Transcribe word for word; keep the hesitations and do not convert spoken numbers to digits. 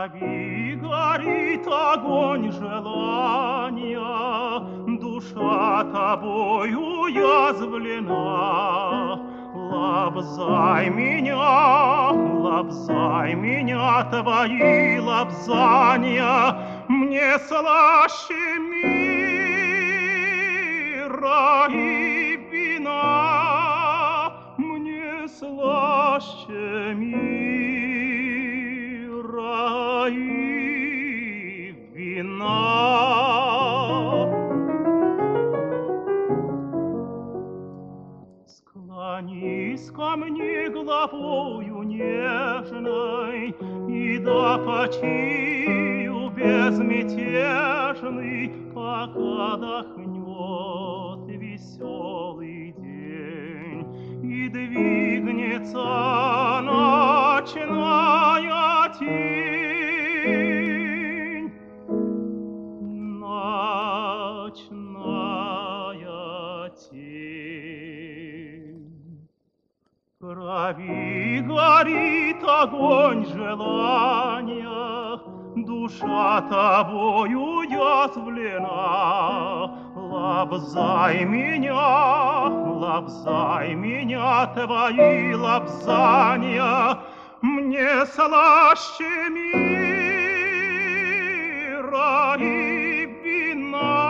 крови горит огонь желания, душа тобою уязвлена. Лобзай меня, лобзай меня, твои лобзания мне слаще мира и вина, мне слаще мира и вина. Склонись ко мне головою нежной, и да почию безмятежный, пока дохнет веселый день, и двигнется ночная тень. Ночная тень. Крови горит огонь желания, душа тобою уязвлена. Лобзай меня, лобзай меня, твои лобзания мне слаще мира и вина.